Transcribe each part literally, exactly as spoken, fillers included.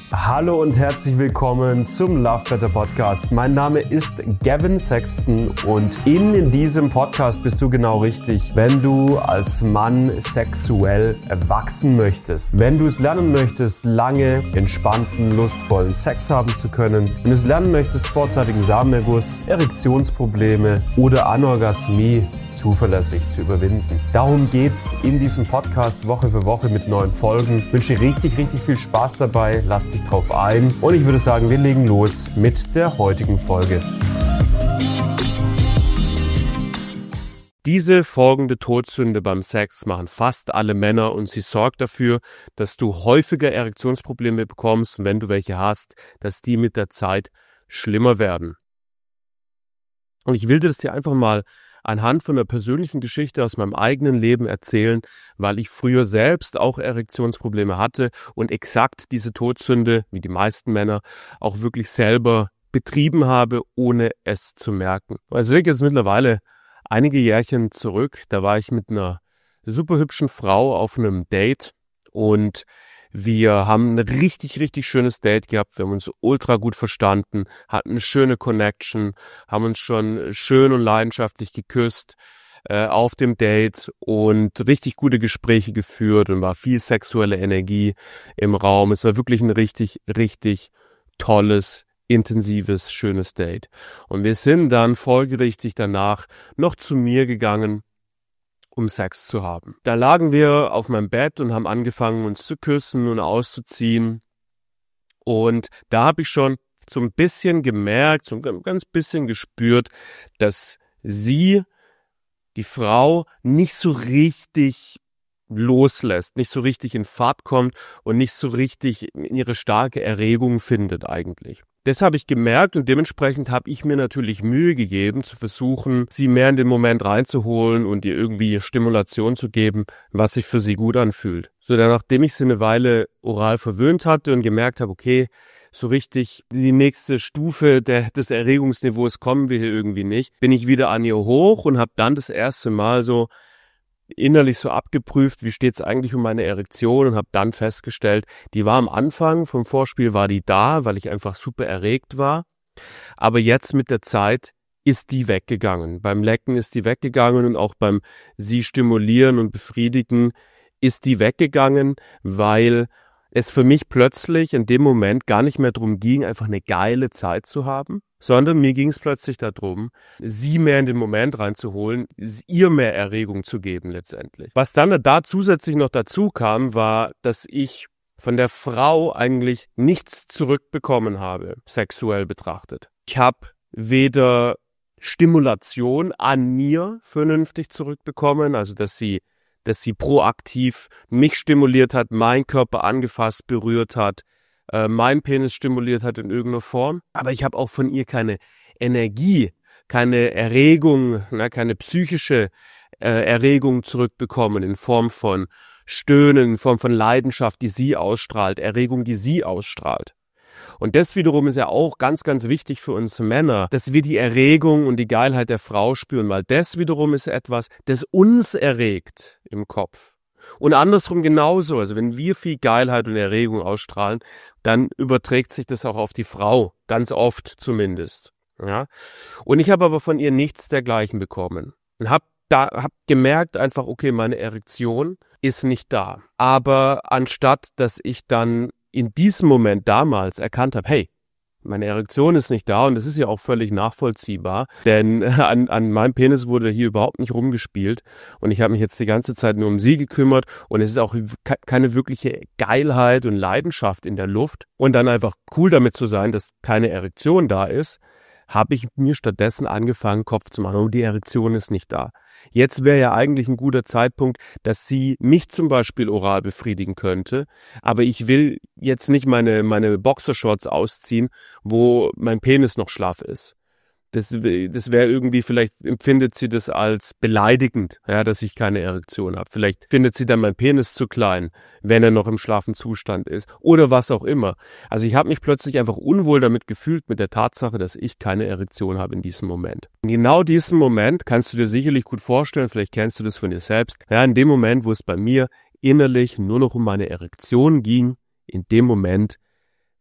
Hallo und herzlich willkommen zum Love Better Podcast. Mein Name ist Gavin Sexton und in diesem Podcast bist du genau richtig, wenn du als Mann sexuell wachsen möchtest. Wenn du es lernen möchtest, lange, entspannten, lustvollen Sex haben zu können. Wenn du es lernen möchtest, vorzeitigen Samenerguss, Erektionsprobleme oder Anorgasmie zuverlässig zu überwinden. Darum geht's in diesem Podcast Woche für Woche mit neuen Folgen. Ich wünsche dir richtig, richtig viel Spaß dabei. Lass dich drauf ein. Und ich würde sagen, wir legen los mit der heutigen Folge. Diese folgende Todsünde beim Sex machen fast alle Männer und sie sorgt dafür, dass du häufiger Erektionsprobleme bekommst und wenn du welche hast, dass die mit der Zeit schlimmer werden. Und ich will dir das dir einfach mal anhand von einer persönlichen Geschichte aus meinem eigenen Leben erzählen, weil ich früher selbst auch Erektionsprobleme hatte und exakt diese Todsünde, wie die meisten Männer, auch wirklich selber betrieben habe, ohne es zu merken. Also liegt jetzt mittlerweile einige Jährchen zurück, da war ich mit einer super hübschen Frau auf einem Date und wir haben ein richtig, richtig schönes Date gehabt. Wir haben uns ultra gut verstanden, hatten eine schöne Connection, haben uns schon schön und leidenschaftlich geküsst äh, auf dem Date und richtig gute Gespräche geführt und war viel sexuelle Energie im Raum. Es war wirklich ein richtig, richtig tolles, intensives, schönes Date. Und wir sind dann folgerichtig danach noch zu mir gegangen, um Sex zu haben. Da lagen wir auf meinem Bett und haben angefangen, uns zu küssen und auszuziehen. Und da habe ich schon so ein bisschen gemerkt, so ein ganz bisschen gespürt, dass sie, die Frau, nicht so richtig loslässt, nicht so richtig in Fahrt kommt und nicht so richtig in ihre starke Erregung findet eigentlich. Das habe ich gemerkt und dementsprechend habe ich mir natürlich Mühe gegeben, zu versuchen, sie mehr in den Moment reinzuholen und ihr irgendwie Stimulation zu geben, was sich für sie gut anfühlt. So, dann, nachdem ich sie eine Weile oral verwöhnt hatte und gemerkt habe, okay, so richtig die nächste Stufe der, des Erregungsniveaus kommen wir hier irgendwie nicht, bin ich wieder an ihr hoch und habe dann das erste Mal so innerlich so abgeprüft, wie steht's eigentlich um meine Erektion und habe dann festgestellt, die war am Anfang vom Vorspiel war die da, weil ich einfach super erregt war, aber jetzt mit der Zeit ist die weggegangen. Beim Lecken ist die weggegangen und auch beim sie stimulieren und befriedigen ist die weggegangen, weil es für mich plötzlich in dem Moment gar nicht mehr darum ging, einfach eine geile Zeit zu haben, sondern mir ging es plötzlich darum, sie mehr in den Moment reinzuholen, ihr mehr Erregung zu geben letztendlich. Was dann da zusätzlich noch dazu kam, war, dass ich von der Frau eigentlich nichts zurückbekommen habe, sexuell betrachtet. Ich habe weder Stimulation an mir vernünftig zurückbekommen, also dass sie dass sie proaktiv mich stimuliert hat, meinen Körper angefasst, berührt hat, äh, meinen Penis stimuliert hat in irgendeiner Form. Aber ich habe auch von ihr keine Energie, keine Erregung, ne, keine psychische äh, Erregung zurückbekommen in Form von Stöhnen, in Form von Leidenschaft, die sie ausstrahlt, Erregung, die sie ausstrahlt. Und das wiederum ist ja auch ganz, ganz wichtig für uns Männer, dass wir die Erregung und die Geilheit der Frau spüren, weil das wiederum ist etwas, das uns erregt im Kopf. Und andersrum genauso, also wenn wir viel Geilheit und Erregung ausstrahlen, dann überträgt sich das auch auf die Frau, ganz oft zumindest. Ja? Und ich habe aber von ihr nichts dergleichen bekommen und habe da hab gemerkt einfach, okay, meine Erektion ist nicht da. Aber anstatt, dass ich dann in diesem Moment damals erkannt habe, hey, meine Erektion ist nicht da und das ist ja auch völlig nachvollziehbar, denn an, an meinem Penis wurde hier überhaupt nicht rumgespielt und ich habe mich jetzt die ganze Zeit nur um sie gekümmert und es ist auch keine wirkliche Geilheit und Leidenschaft in der Luft und dann einfach cool damit zu sein, dass keine Erektion da ist, habe ich mir stattdessen angefangen, Kopf zu machen. Oh, die Erektion ist nicht da. Jetzt wäre ja eigentlich ein guter Zeitpunkt, dass sie mich zum Beispiel oral befriedigen könnte, aber ich will jetzt nicht meine, meine Boxershorts ausziehen, wo mein Penis noch schlaff ist. Das, das wäre irgendwie, vielleicht empfindet sie das als beleidigend, ja, dass ich keine Erektion habe. Vielleicht findet sie dann mein Penis zu klein, wenn er noch im schlaffen Zustand ist oder was auch immer. Also ich habe mich plötzlich einfach unwohl damit gefühlt mit der Tatsache, dass ich keine Erektion habe in diesem Moment. In genau diesem Moment kannst du dir sicherlich gut vorstellen, vielleicht kennst du das von dir selbst, ja, in dem Moment, wo es bei mir innerlich nur noch um meine Erektion ging, in dem Moment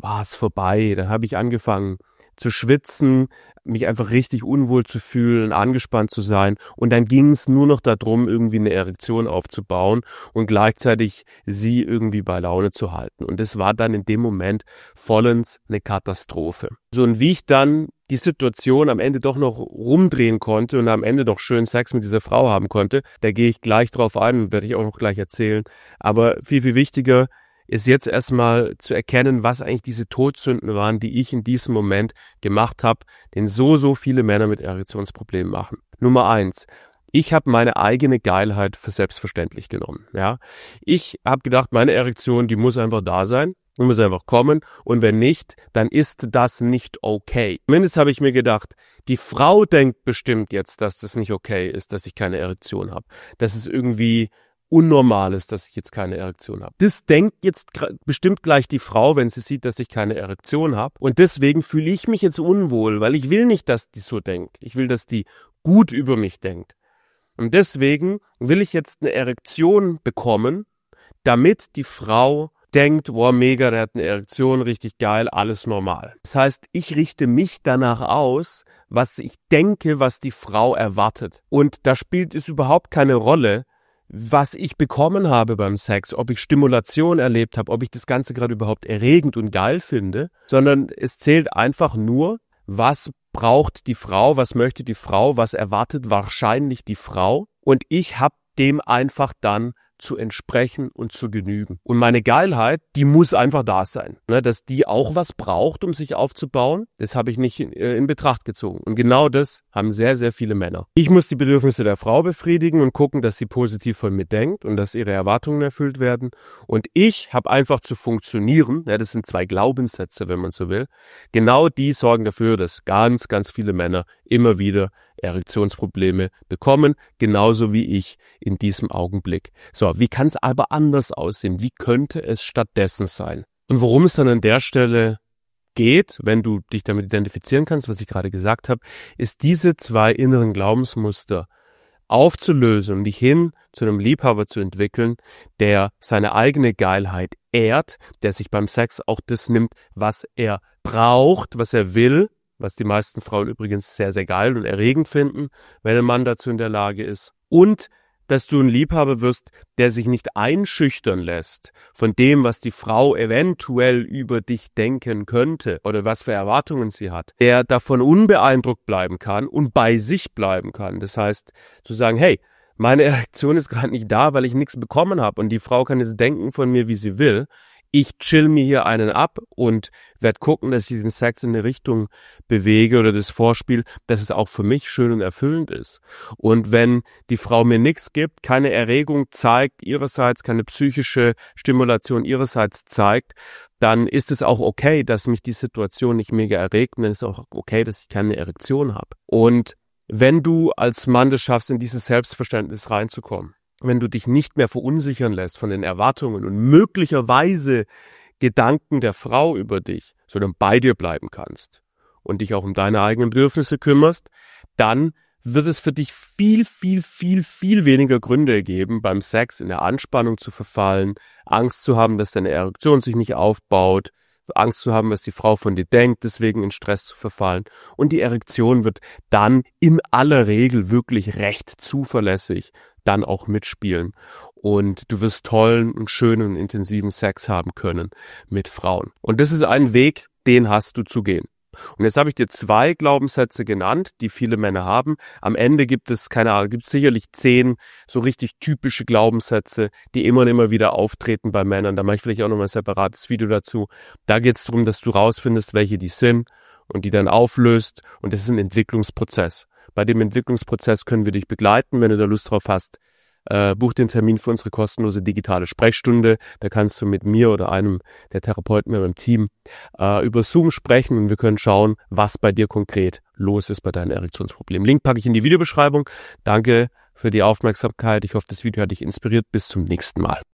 war es vorbei. Dann habe ich angefangen zu schwitzen, mich einfach richtig unwohl zu fühlen, angespannt zu sein. Und dann ging es nur noch darum, irgendwie eine Erektion aufzubauen und gleichzeitig sie irgendwie bei Laune zu halten. Und das war dann in dem Moment vollends eine Katastrophe. So, und wie ich dann die Situation am Ende doch noch rumdrehen konnte und am Ende doch schön Sex mit dieser Frau haben konnte, da gehe ich gleich drauf ein und werde ich auch noch gleich erzählen. Aber viel, viel wichtiger ist jetzt erstmal zu erkennen, was eigentlich diese Todsünden waren, die ich in diesem Moment gemacht habe, den so, so viele Männer mit Erektionsproblemen machen. Nummer eins. Ich habe meine eigene Geilheit für selbstverständlich genommen. Ja, ich habe gedacht, meine Erektion, die muss einfach da sein, die muss einfach kommen und wenn nicht, dann ist das nicht okay. Zumindest habe ich mir gedacht, die Frau denkt bestimmt jetzt, dass das nicht okay ist, dass ich keine Erektion habe. Das ist irgendwie unnormal ist, dass ich jetzt keine Erektion habe. Das denkt jetzt bestimmt gleich die Frau, wenn sie sieht, dass ich keine Erektion habe. Und deswegen fühle ich mich jetzt unwohl, weil ich will nicht, dass die so denkt. Ich will, dass die gut über mich denkt. Und deswegen will ich jetzt eine Erektion bekommen, damit die Frau denkt, wow, mega, der hat eine Erektion, richtig geil, alles normal. Das heißt, ich richte mich danach aus, was ich denke, was die Frau erwartet. Und da spielt es überhaupt keine Rolle, was ich bekommen habe beim Sex, ob ich Stimulation erlebt habe, ob ich das Ganze gerade überhaupt erregend und geil finde, sondern es zählt einfach nur, was braucht die Frau, was möchte die Frau, was erwartet wahrscheinlich die Frau und ich habe dem einfach dann zu entsprechen und zu genügen. Und meine Geilheit, die muss einfach da sein. Ne, dass die auch was braucht, um sich aufzubauen, das habe ich nicht in, äh, in Betracht gezogen. Und genau das haben sehr, sehr viele Männer. Ich muss die Bedürfnisse der Frau befriedigen und gucken, dass sie positiv von mir denkt und dass ihre Erwartungen erfüllt werden. Und ich habe einfach zu funktionieren, ja, das sind zwei Glaubenssätze, wenn man so will, genau die sorgen dafür, dass ganz, ganz viele Männer immer wieder Erektionsprobleme bekommen, genauso wie ich in diesem Augenblick. So, wie kann es aber anders aussehen? Wie könnte es stattdessen sein? Und worum es dann an der Stelle geht, wenn du dich damit identifizieren kannst, was ich gerade gesagt habe, ist diese zwei inneren Glaubensmuster aufzulösen und dich hin zu einem Liebhaber zu entwickeln, der seine eigene Geilheit ehrt, der sich beim Sex auch das nimmt, was er braucht, was er will, was die meisten Frauen übrigens sehr, sehr geil und erregend finden, wenn ein Mann dazu in der Lage ist. Und dass du ein Liebhaber wirst, der sich nicht einschüchtern lässt von dem, was die Frau eventuell über dich denken könnte oder was für Erwartungen sie hat, der davon unbeeindruckt bleiben kann und bei sich bleiben kann. Das heißt, zu sagen, hey, meine Erektion ist gerade nicht da, weil ich nichts bekommen habe und die Frau kann jetzt denken von mir, wie sie will. Ich chill mir hier einen ab und werde gucken, dass ich den Sex in eine Richtung bewege oder das Vorspiel, dass es auch für mich schön und erfüllend ist. Und wenn die Frau mir nichts gibt, keine Erregung zeigt ihrerseits, keine psychische Stimulation ihrerseits zeigt, dann ist es auch okay, dass mich die Situation nicht mega erregt und dann ist es auch okay, dass ich keine Erektion habe. Und wenn du als Mann das schaffst, in dieses Selbstverständnis reinzukommen, wenn du dich nicht mehr verunsichern lässt von den Erwartungen und möglicherweise Gedanken der Frau über dich, sondern bei dir bleiben kannst und dich auch um deine eigenen Bedürfnisse kümmerst, dann wird es für dich viel, viel, viel, viel weniger Gründe geben, beim Sex in der Anspannung zu verfallen, Angst zu haben, dass deine Erektion sich nicht aufbaut, Angst zu haben, was die Frau von dir denkt, deswegen in Stress zu verfallen. Und die Erektion wird dann in aller Regel wirklich recht zuverlässig dann auch mitspielen. Und du wirst tollen und schönen und intensiven Sex haben können mit Frauen. Und das ist ein Weg, den hast du zu gehen. Und jetzt habe ich dir zwei Glaubenssätze genannt, die viele Männer haben. Am Ende gibt es, keine Ahnung, gibt es sicherlich zehn so richtig typische Glaubenssätze, die immer und immer wieder auftreten bei Männern. Da mache ich vielleicht auch nochmal ein separates Video dazu. Da geht es darum, dass du rausfindest, welche die sind und die dann auflöst. Und das ist ein Entwicklungsprozess. Bei dem Entwicklungsprozess können wir dich begleiten, wenn du da Lust drauf hast. Äh, buch den Termin für unsere kostenlose digitale Sprechstunde. Da kannst du mit mir oder einem der Therapeuten in meinem Team äh, über Zoom sprechen und wir können schauen, was bei dir konkret los ist bei deinen Erektionsproblemen. Link packe ich in die Videobeschreibung. Danke für die Aufmerksamkeit. Ich hoffe, das Video hat dich inspiriert. Bis zum nächsten Mal.